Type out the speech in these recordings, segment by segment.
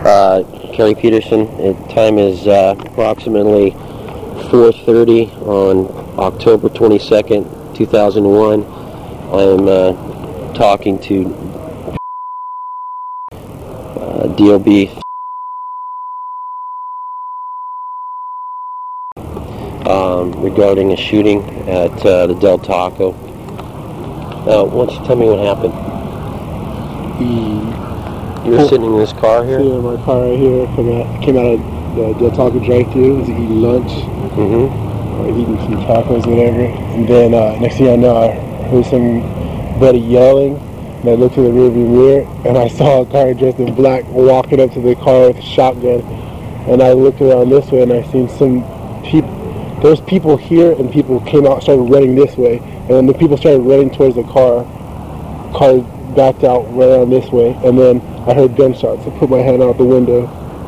Kerry Peterson. Time is approximately 4:30 on October 22nd, 2001. I'm talking to DOB regarding a shooting at the Del Taco. Why don't you tell me what happened? You were sitting in this car here? Sitting in my car right here. Came out of the Del Taco drive-thru. Was eating lunch. Or eating some tacos, whatever. And then next thing I know, I heard somebody yelling. And I looked to the rearview mirror, and I saw a car dressed in black walking up to the car with a shotgun. And I looked around this way, and I seen some people. There's people here, and people came out, started running this way. And when the people started running towards the car backed out right around this way. And then I heard gunshots. I put my hands out the window.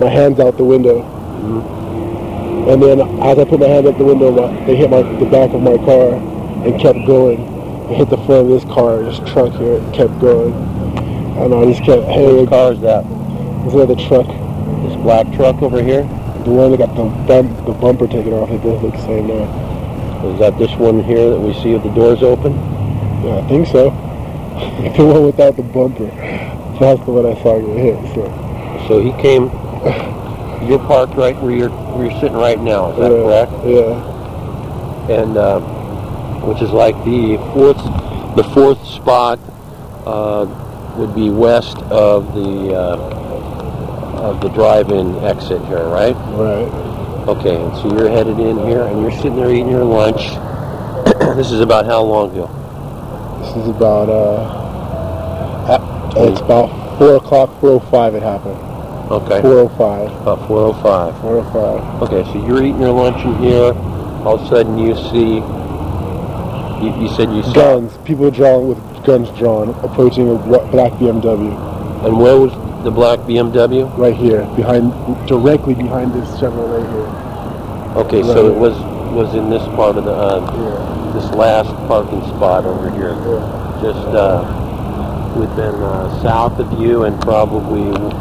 And then as I put my hand out the window, they hit the back of my car and kept going. It hit the front of this car, this truck here, and kept going. And I just kept, hey. What car is that? It's another truck. This black truck over here? The one that got the bumper taken off. They both look the same now. Is that this one here that we see with the doors open? Yeah, I think so. The one without the bumper. That's the one I saw get hit. So he came. You're parked right where you're sitting right now. Is that correct? Yeah. And which is like the fourth spot would be west of the drive-in exit here, right? Right. Okay. And so you're headed in here, and you're sitting there eating your lunch. This is about how long ago? This is about it's about 4:05 it happened. Okay. 4:05. About 4:05. 4:05. Okay, so you're eating your lunch in here. All of a sudden you see. You said you saw guns. People with guns drawn, approaching a black BMW. And where was the black BMW? Right here, directly behind this Chevrolet here. Okay, right. So it was in this part of the this last parking spot over here. Yeah. Just within south of you and probably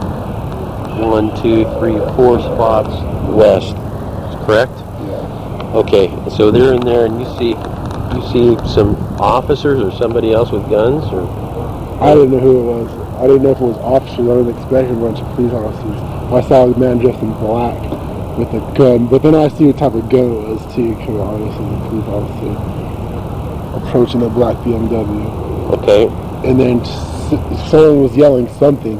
1, 2, 3, 4 spots west. Correct? Yeah. Okay, so they're in there, and you see some officers or somebody else with guns, or I didn't know who it was. I didn't know if it was officers. I wasn't expecting a bunch of police officers. I saw a man dressed in black with a gun, but then I see what type of gun it was too, because obviously the police officer approaching a black BMW. Okay. And then someone was yelling something.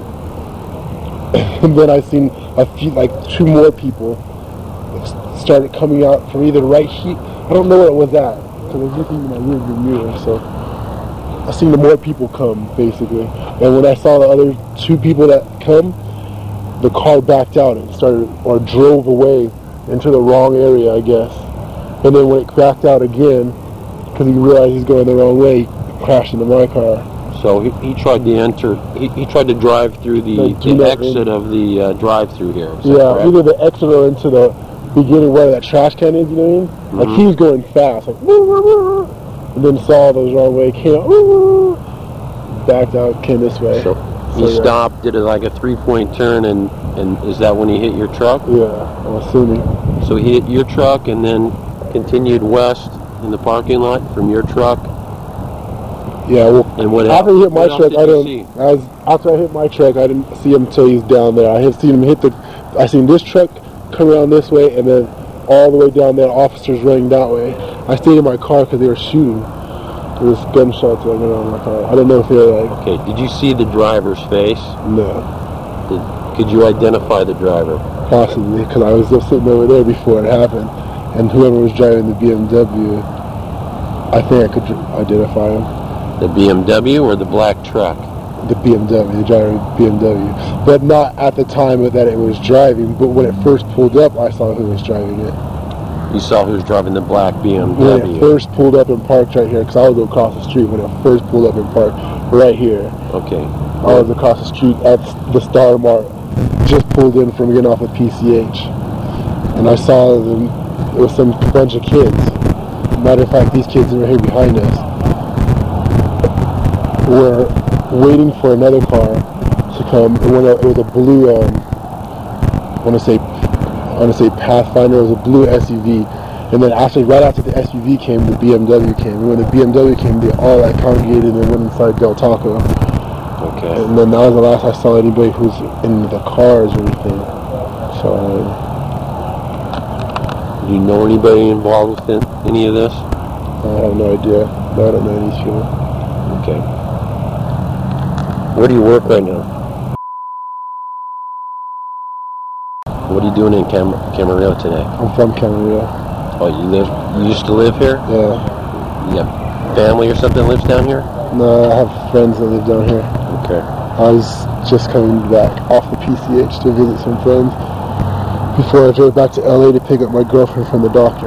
And then I seen like 2 more people started coming out from either right here. I don't know where it was at, because I was looking in my rearview mirror, so I seen the more people come, basically. And when I saw the other 2 people that come, the car backed out and drove away into the wrong area, I guess. And then when it backed out again, because he realized he's going the wrong way, he crashed into my car. So he tried to enter. He tried to drive through the exit of the drive-through here. Yeah, either the exit or into the beginning where that trash can is. You know what I mean? Like he was going fast, like, and then saw the wrong way, came out, backed out, came this way. So he stopped, did like a 3-point turn, and is that when he hit your truck? Yeah, I'm assuming. So he hit your truck and then continued west in the parking lot from your truck. Yeah, well, and what after he hit my truck, after I hit my truck, I didn't see him until he's down there. I had seen him I seen this truck come around this way, and then all the way down there, officers running that way. I stayed in my car because they were shooting. There was gunshots running around my car. I don't know if they were like... Okay, did you see the driver's face? No. Could you identify the driver? Possibly, because I was just sitting over there before it happened. And whoever was driving the BMW, I think I could identify him. The BMW or the black truck? The BMW, the driver of the BMW. But not at the time that it was driving, but when it first pulled up, I saw who was driving it. You saw who was driving the black BMW? When it first pulled up and parked right here, because I was across the street when it first pulled up and parked right here. Okay. I was across the street at the Star Mart, just pulled in from getting off of PCH. And I saw them, it was some bunch of kids. Matter of fact, these kids that are here behind us were waiting for another car to come. It was a blue want to say Pathfinder. It was a blue SUV. And then right after the SUV came, the BMW came. And when the BMW came, they all like congregated and went inside Del Taco. Okay. And then that was the last I saw anybody who's in the cars or anything. So, do you know anybody involved with any of this? I have no idea. I don't know any people. Okay. Where do you work right now? What are you doing in Camarillo today? I'm from Camarillo. Oh, you used to live here? Yeah. You have family or something that lives down here? No, I have friends that live down here. Okay. I was just coming back off the PCH to visit some friends before I drove back to LA to pick up my girlfriend from the doctor.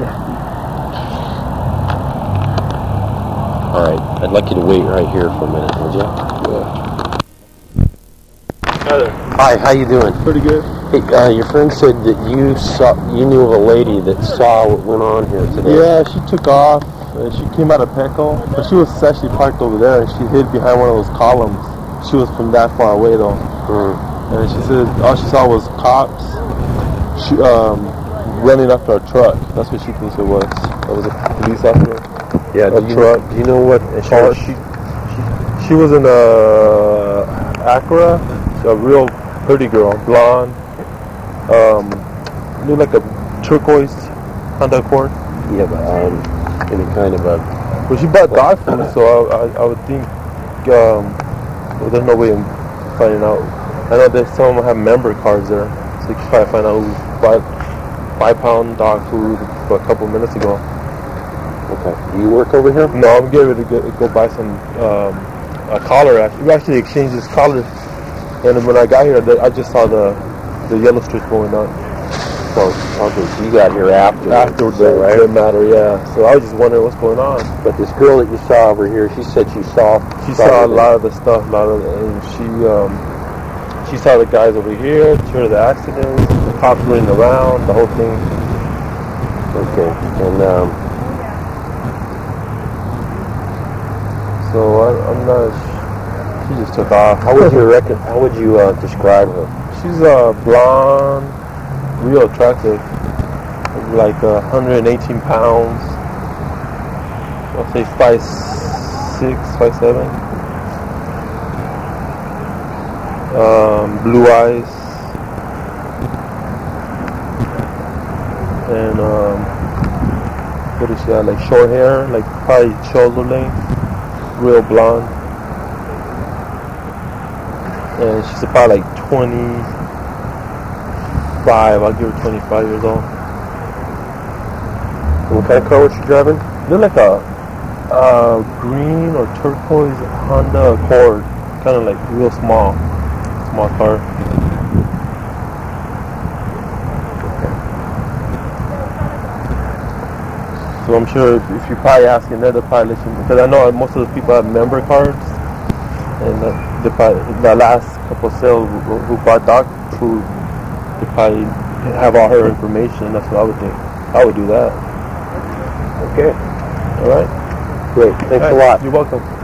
All right. I'd like you to wait right here for a minute, would you? Yeah. Hi there. Hi, how you doing? Pretty good. Hey, your friend said that you knew of a lady that saw what went on here today. Yeah, she took off and she came out of Petco, but she was actually parked over there and she hid behind one of those columns. She was from that far away though. And she said all she saw was cops running after a truck. That's what she thinks it was. It was a police officer. Yeah, A truck. Do you know what Car. She was in a Acura, a real pretty girl, blonde, looked like a turquoise Honda Accord. Yeah, but any kind of a... Well, she bought dog food, so I would think well, there's no way of finding out. I know that some of them have member cards there, so you can probably find out who bought 5-pound dog food a couple minutes ago. Okay. Do you work over here? No, I'm getting ready to go buy some a collar. Actually, we actually exchanged this collar, and when I got here, I just saw the yellow strips going on. So, okay, so you got here after the matter, yeah. So I was just wondering what's going on. But this girl that you saw over here, she said she saw a lot of the stuff, and she saw the guys over here, she heard the accidents, the cops running around, the whole thing. Okay, and so I'm not. She just took off. how would you describe her? She's blonde, real attractive, like 118 pounds. I'll say 5'6", 5'7". Blue eyes, and what is she have? Like short hair, like probably shoulder length, real blonde, and she's about like 25. I'll give her 25 years old. What kind of car was she driving? Look like a green or turquoise Honda Accord, kind of like real small car. So I'm sure if you probably ask another probably let you, because I know most of the people have member cards, and the last couple sales who bought dog food, they probably have all her information. That's what I would think. I would do that. Okay. All right. Great. Thanks a lot. You're welcome.